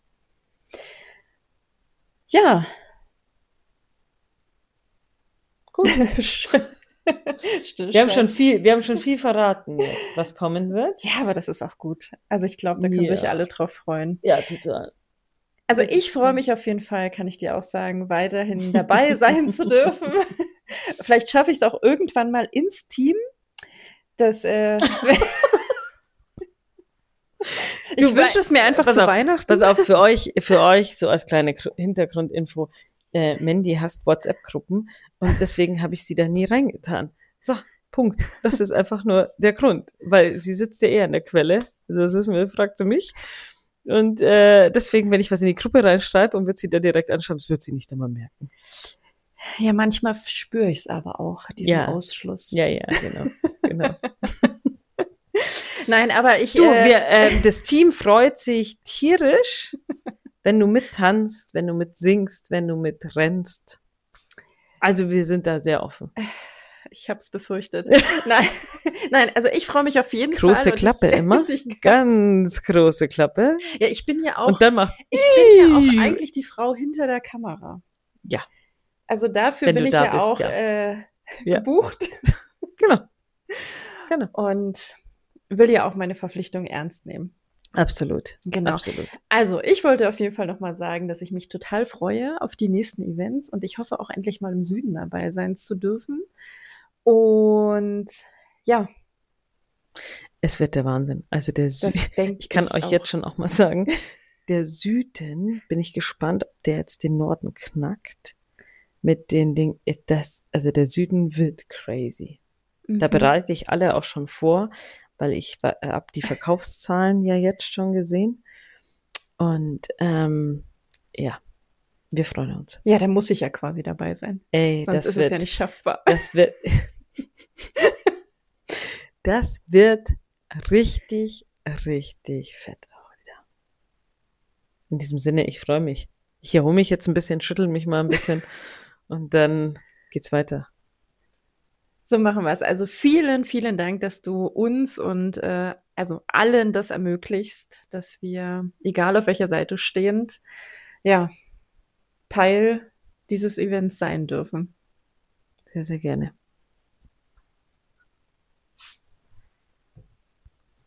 Ja. Gut. Stimmt. Wir haben schon viel verraten jetzt, was kommen wird. Ja, aber das ist auch gut. Also ich glaube, da können sich alle drauf freuen. Ja, total. Also ich freue mich auf jeden Fall, kann ich dir auch sagen, weiterhin dabei sein zu dürfen. Vielleicht schaffe ich es auch irgendwann mal ins Team. Ich wünsche es mir einfach zu Weihnachten. Pass auf, für euch so als kleine Hintergrundinfo. Mandy hasst WhatsApp-Gruppen und deswegen habe ich sie da nie reingetan. So, Punkt. Das ist einfach nur der Grund, weil sie sitzt ja eher an der Quelle. Das wissen wir, fragt sie mich. Und deswegen, wenn ich was in die Gruppe reinschreibe und wird sie da direkt anschauen, das wird sie nicht einmal merken. Ja, manchmal spüre ich es aber auch, diesen Ausschluss. Ja, genau. Nein, aber das Team freut sich tierisch, wenn du mittanzt, wenn du mitsingst, wenn du mitrennst. Also wir sind da sehr offen. Ich habe es befürchtet. Nein, also ich freue mich auf jeden Fall. Große Klappe immer. Ganz große Klappe. Ja, ich bin ja auch. Und dann macht's. Ich bin ja auch eigentlich die Frau hinter der Kamera. Ja. Also dafür bin ich ja auch gebucht. Genau. Und will ja auch meine Verpflichtung ernst nehmen. Absolut. Genau. Absolut. Also ich wollte auf jeden Fall nochmal sagen, dass ich mich total freue auf die nächsten Events und ich hoffe auch endlich mal im Süden dabei sein zu dürfen. Und ja. Es wird der Wahnsinn. Also ich kann euch jetzt schon auch mal sagen, der Süden, bin ich gespannt, ob der jetzt den Norden knackt. Mit den Dingen, also der Süden wird crazy. Da bereite ich alle auch schon vor, weil ich habe die Verkaufszahlen ja jetzt schon gesehen. Und ja, wir freuen uns. Ja, da muss ich ja quasi dabei sein. Sonst ist es ja nicht schaffbar. Das wird richtig, richtig fett auch wieder. In diesem Sinne, ich freue mich. Ich erhole mich jetzt ein bisschen, schüttel mich mal ein bisschen und dann geht's weiter. So machen wir es. Also vielen, vielen Dank, dass du uns und also allen das ermöglichst, dass wir, egal auf welcher Seite stehend, ja, Teil dieses Events sein dürfen. Sehr, sehr gerne.